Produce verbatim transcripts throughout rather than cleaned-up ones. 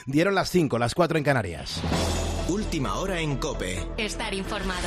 Dieron las cinco, las cuatro en Canarias. Última hora en COPE. Estar informado.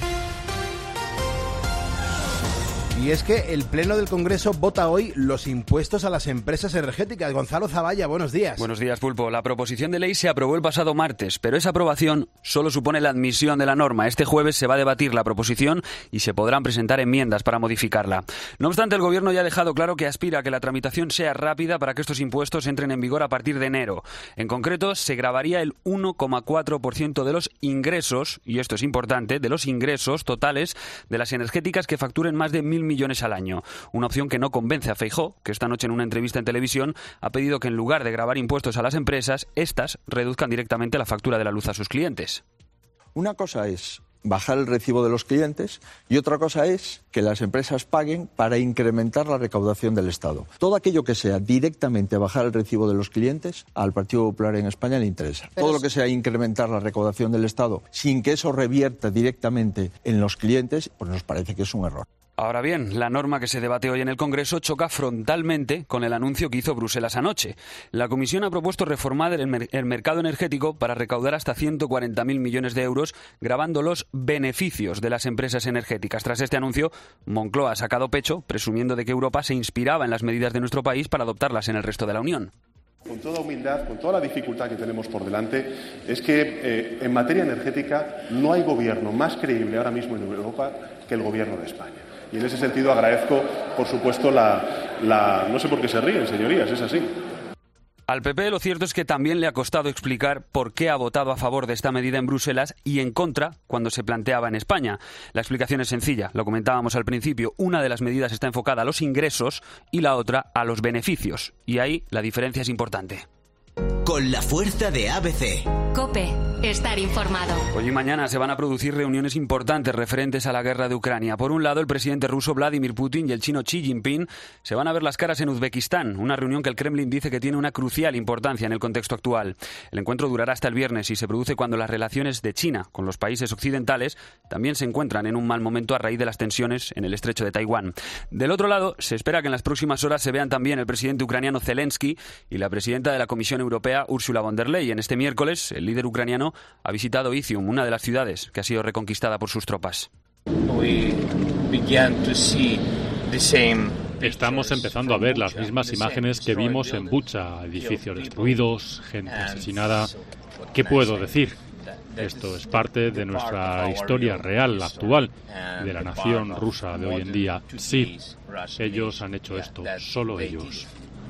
Y es que el Pleno del Congreso vota hoy los impuestos a las empresas energéticas. Gonzalo Zavalla, buenos días. Buenos días, Pulpo. La proposición de ley se aprobó el pasado martes, pero esa aprobación solo supone la admisión de la norma. Este jueves se va a debatir la proposición y se podrán presentar enmiendas para modificarla. No obstante, el Gobierno ya ha dejado claro que aspira a que la tramitación sea rápida para que estos impuestos entren en vigor a partir de enero. En concreto, se gravaría el uno coma cuatro por ciento de los ingresos, y esto es importante, de los ingresos totales de las energéticas que facturen más de mil millones al año. Una opción que no convence a Feijóo, que esta noche en una entrevista en televisión ha pedido que en lugar de gravar impuestos a las empresas, estas reduzcan directamente la factura de la luz a sus clientes. Una cosa es bajar el recibo de los clientes y otra cosa es que las empresas paguen para incrementar la recaudación del Estado. Todo aquello que sea directamente bajar el recibo de los clientes, al Partido Popular en España le interesa. Todo lo que sea incrementar la recaudación del Estado sin que eso revierta directamente en los clientes, pues nos parece que es un error. Ahora bien, la norma que se debate hoy en el Congreso choca frontalmente con el anuncio que hizo Bruselas anoche. La Comisión ha propuesto reformar el, mer- el mercado energético para recaudar hasta ciento cuarenta mil millones de euros, gravando los beneficios de las empresas energéticas. Tras este anuncio, Moncloa ha sacado pecho, presumiendo de que Europa se inspiraba en las medidas de nuestro país para adoptarlas en el resto de la Unión. Con toda humildad, con toda la dificultad que tenemos por delante, es que eh, en materia energética no hay gobierno más creíble ahora mismo en Europa que el gobierno de España. Y en ese sentido agradezco, por supuesto, la, la... No sé por qué se ríen, señorías, es así. Al P P lo cierto es que también le ha costado explicar por qué ha votado a favor de esta medida en Bruselas y en contra cuando se planteaba en España. La explicación es sencilla, lo comentábamos al principio. Una de las medidas está enfocada a los ingresos y la otra a los beneficios. Y ahí la diferencia es importante. Con la fuerza de A B C. COPE. Estar informado. Hoy y mañana se van a producir reuniones importantes referentes a la guerra de Ucrania. Por un lado, el presidente ruso Vladimir Putin y el chino Xi Jinping se van a ver las caras en Uzbekistán, una reunión que el Kremlin dice que tiene una crucial importancia en el contexto actual. El encuentro durará hasta el viernes y se produce cuando las relaciones de China con los países occidentales también se encuentran en un mal momento a raíz de las tensiones en el estrecho de Taiwán. Del otro lado, se espera que en las próximas horas se vean también el presidente ucraniano Zelensky y la presidenta de la Comisión Europea, Ursula von der Leyen. Este miércoles, el líder ucraniano ha visitado Izium, una de las ciudades que ha sido reconquistada por sus tropas. Estamos empezando a ver las mismas imágenes que vimos en Bucha, edificios destruidos, gente asesinada. ¿Qué puedo decir? Esto es parte de nuestra historia real, actual, de la nación rusa de hoy en día. Sí, ellos han hecho esto, solo ellos.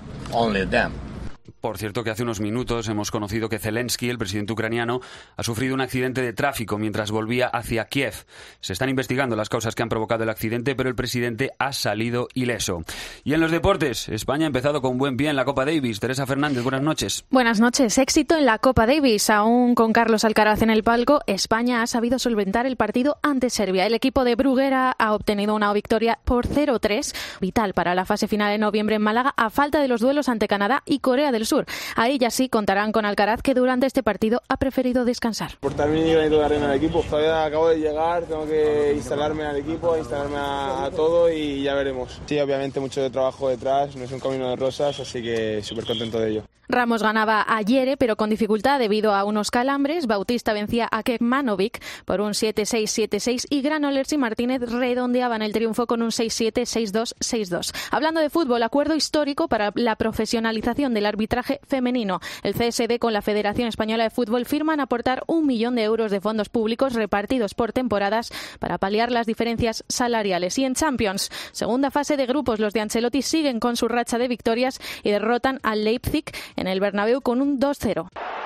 Por cierto, que hace unos minutos hemos conocido que Zelensky, el presidente ucraniano, ha sufrido un accidente de tráfico mientras volvía hacia Kiev. Se están investigando las causas que han provocado el accidente, pero el presidente ha salido ileso. Y en los deportes, España ha empezado con buen pie en la Copa Davis. Teresa Fernández, buenas noches. Buenas noches. Éxito en la Copa Davis. Aún con Carlos Alcaraz en el palco, España ha sabido solventar el partido ante Serbia. El equipo de Bruguera ha obtenido una victoria por cero tres, vital para la fase final de noviembre en Málaga, a falta de los duelos ante Canadá y Corea del Sur. Ahí ya sí contarán con Alcaraz, que durante este partido ha preferido descansar. Portar mi granito de arena al equipo. Todavía acabo de llegar, tengo que instalarme al equipo, instalarme a, a todo y ya veremos. Sí, obviamente mucho trabajo detrás, no es un camino de rosas, así que súper contento de ello. Ramos ganaba ayer, pero con dificultad debido a unos calambres. Bautista vencía a Kekmanovic por un siete seis siete seis y Granollers y Martínez redondeaban el triunfo con un seis siete seis dos seis dos. Hablando de fútbol, acuerdo histórico para la profesionalización del arbitraje femenino. El C S D con la Federación Española de Fútbol firman aportar un millón de euros de fondos públicos repartidos por temporadas para paliar las diferencias salariales. Y en Champions, segunda fase de grupos, los de Ancelotti siguen con su racha de victorias y derrotan al Leipzig en el Bernabéu con un dos cero.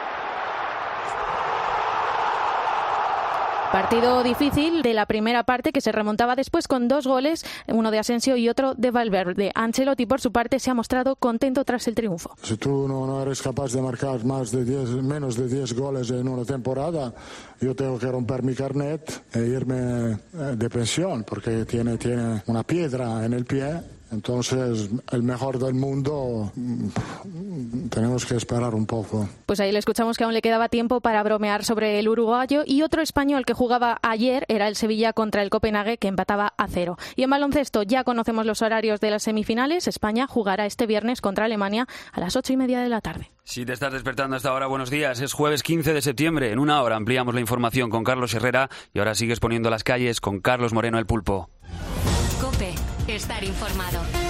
Partido difícil de la primera parte que se remontaba después con dos goles, uno de Asensio y otro de Valverde. Ancelotti, por su parte, se ha mostrado contento tras el triunfo. Si tú no, no eres capaz de marcar más de diez, menos de diez goles en una temporada, yo tengo que romper mi carnet e irme de pensión porque tiene, tiene una piedra en el pie. Entonces, el mejor del mundo, tenemos que esperar un poco. Pues ahí le escuchamos que aún le quedaba tiempo para bromear sobre el uruguayo, y otro español que jugaba ayer era el Sevilla contra el Copenhague, que empataba a cero. Y en baloncesto ya conocemos los horarios de las semifinales. España jugará este viernes contra Alemania a las ocho y media de la tarde. Si te estás despertando hasta ahora, buenos días. Es jueves quince de septiembre. En una hora ampliamos la información con Carlos Herrera y ahora sigues poniendo las calles con Carlos Moreno el Pulpo. COPE. Estar informado.